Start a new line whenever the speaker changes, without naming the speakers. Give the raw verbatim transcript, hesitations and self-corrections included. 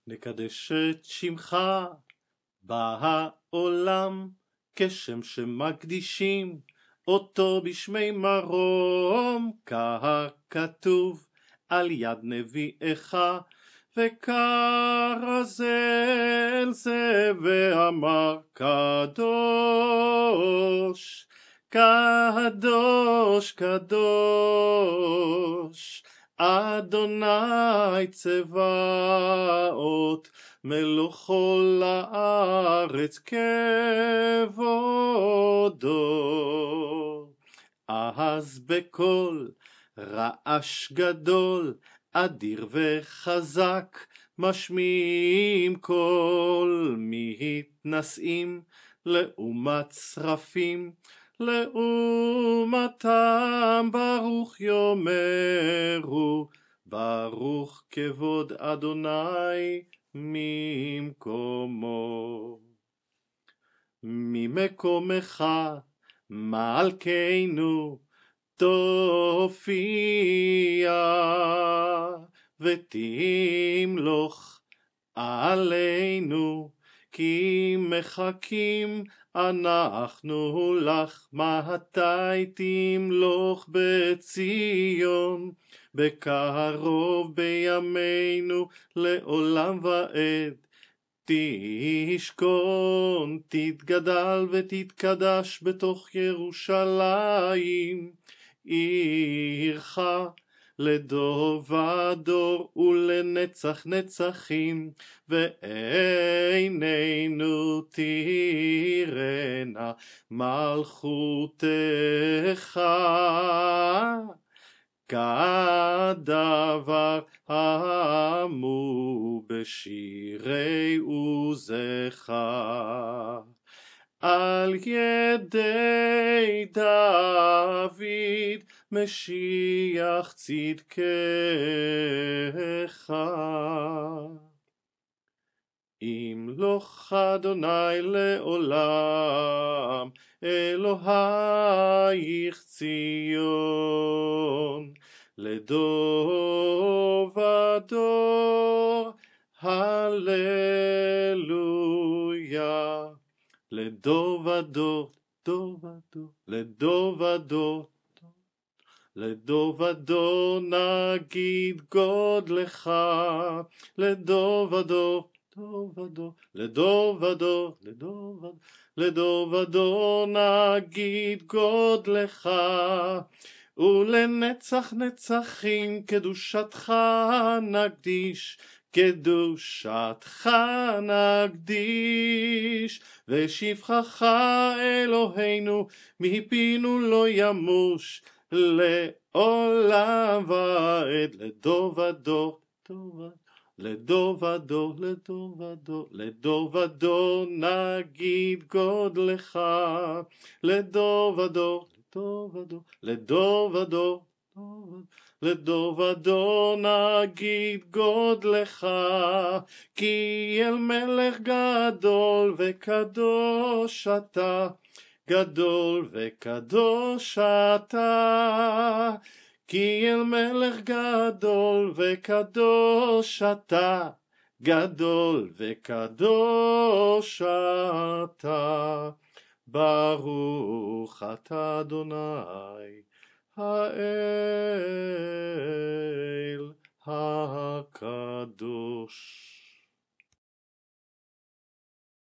נקדש את שמך בעולם, כשם שמקדישים אותו בשמי מרום, ככתוב על יד נביאך, וקרא זה אל זה ואמר קדוש, קדוש, קדוש, אדוני צבאות, מלוך כל הארץ כבודו. אז בקול רעש גדול, אדיר וחזק, משמיעים קול, מתנשאים לעומת שרפים, לעומתם ברוך יאמרו, ברוך כבוד אדוני ממקומו. ממקומך מלכנו תופיע, ותמלוך עלינו, כי מחכים אנחנו לך. מתי תמלוך בציון? בקרוב בימינו לעולם ועד. תשכון, תתגדל ותתקדש בתוך ירושלים עירך, לדור ודור ולנצח נצחים, ועינינו תראנה מלכותך, כדבר אמור בשירי עוזך. על ידי דוד משיח צדקך. ימלוך אדוני לעולם, אלוהיך ציון, לדור ודור, הללויה. לדור ודור, דור ודור, לדור ודור, לדור ודור נגיד גודלך, לדור ודור, דור ודור, לדור ודור, לדור ודור, לדור ודור נגיד גודלך, ולנצח נצחים קדושתך נקדיש, קדושתך נקדיש, ושבחך אלוהינו מפינו לא ימוש, לעולם ועד. לדור ודור, דור ודור, לדור ודור, לדור ודור, לדור ודור נגיד גודלך, לדור ודור, לדור ודור, לדור ודור, לדור ודור נגיד גודלך, כי אל מלך גדול וקדוש אתה, גדול וקדוש אתה, כי אל מלך גדול וקדוש אתה, גדול וקדוש אתה. ברוך אתה אדוני האל הקדוש.